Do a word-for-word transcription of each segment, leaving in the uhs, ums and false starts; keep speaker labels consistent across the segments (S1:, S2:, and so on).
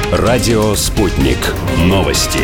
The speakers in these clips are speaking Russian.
S1: Радио «Спутник». Новости.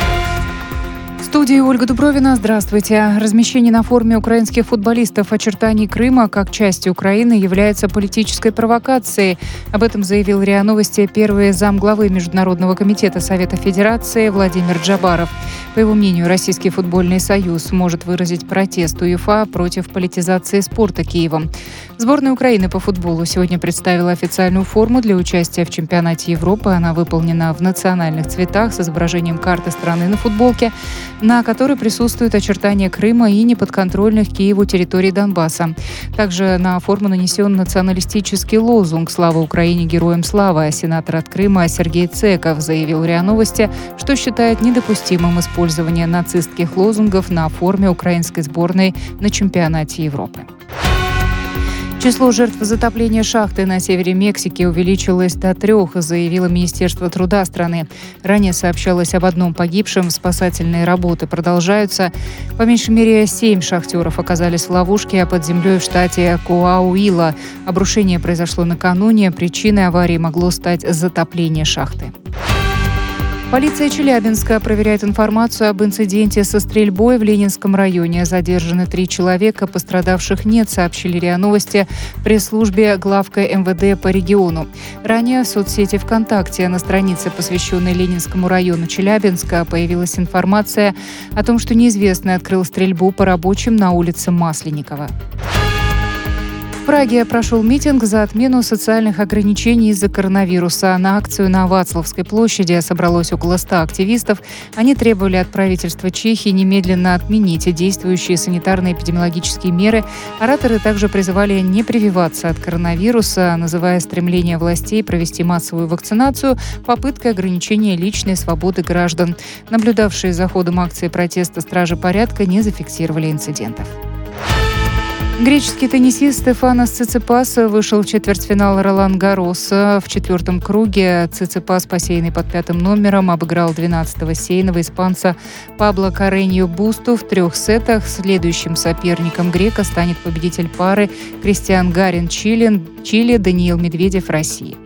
S2: В студии Ольга Дубровина. Здравствуйте. Размещение на форуме украинских футболистов очертаний Крыма как части Украины является политической провокацией. Об этом заявил РИА Новости первый замглавы Международного комитета Совета Федерации Владимир Джабаров. По его мнению, Российский футбольный союз может выразить протест УЕФА против политизации спорта Киевом. Сборная Украины по футболу сегодня представила официальную форму для участия в чемпионате Европы. Она выполнена в национальных цветах с изображением карты страны на футболке, на которой присутствуют очертания Крыма и неподконтрольных Киеву территорий Донбасса. Также на форму нанесен националистический лозунг «Слава Украине! Героям слава!». Сенатор от Крыма Сергей Цеков заявил РИА Новости, что считает недопустимым использование нацистских лозунгов на форме украинской сборной на чемпионате Европы. Число жертв затопления шахты на севере Мексики увеличилось до трех, заявило Министерство труда страны. Ранее сообщалось об одном погибшем. Спасательные работы продолжаются. По меньшей мере семь шахтеров оказались в ловушке под землей в штате Коауила. Обрушение произошло накануне. Причиной аварии могло стать затопление шахты. Полиция Челябинска проверяет информацию об инциденте со стрельбой в Ленинском районе. Задержаны три человека, пострадавших нет, сообщили РИА Новости в пресс-службе главка эм вэ дэ по региону. Ранее в соцсети ВКонтакте на странице, посвященной Ленинскому району Челябинска, появилась информация о том, что неизвестный открыл стрельбу по рабочим на улице Масленникова. В Праге прошел митинг за отмену социальных ограничений из-за коронавируса. На акцию на Вацлавской площади собралось около ста активистов. Они требовали от правительства Чехии немедленно отменить действующие санитарно-эпидемиологические меры. Ораторы также призывали не прививаться от коронавируса, называя стремление властей провести массовую вакцинацию попыткой ограничения личной свободы граждан. Наблюдавшие за ходом акции протеста стражи порядка не зафиксировали инцидентов. Греческий теннисист Стефанос Циципас вышел в четвертьфинал Ролан-Гарроса. В четвертом круге Циципас, посеянный под пятым номером, обыграл двенадцатого сейного испанца Пабло Карреньо Бусту в трех сетах. Следующим соперником грека станет победитель пары Кристиан Гарин Чили, Чили Даниил Медведев России.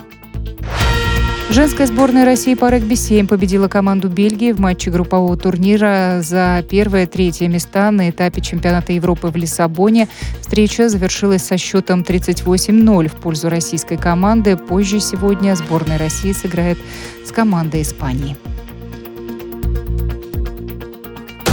S2: Женская сборная России по регби-семь победила команду Бельгии в матче группового турнира за первое-третье места на этапе чемпионата Европы в Лиссабоне. Встреча завершилась со счетом тридцать восемь ноль в пользу российской команды. Позже сегодня сборная России сыграет с командой Испании.